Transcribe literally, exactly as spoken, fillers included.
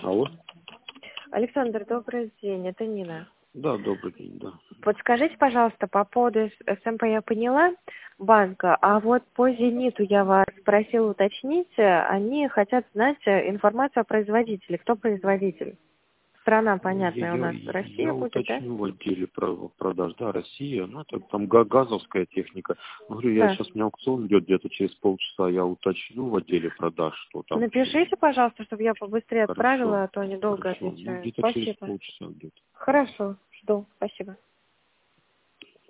Алло. Александр, добрый день, это Нина. Да, добрый день, да. Подскажите, пожалуйста, по поводу СМП я поняла, банка, а вот по «Зениту» я вас просила уточнить, они хотят знать информацию о производителе. Кто производитель? Страна, понятная, у Я, нас я, Россия я будет, да? уточню в отделе про- продаж, да, Россия, ну, это там га- газовская техника. Говорю, я Да. сейчас, у меня аукцион идет где-то через полчаса, я уточню в отделе продаж, что там. Напишите, пожалуйста, чтобы я побыстрее Хорошо, отправила, а то они долго хорошо. Ну, отвечают. где-то через Спасибо. полчаса где-то. Хорошо, жду. Спасибо.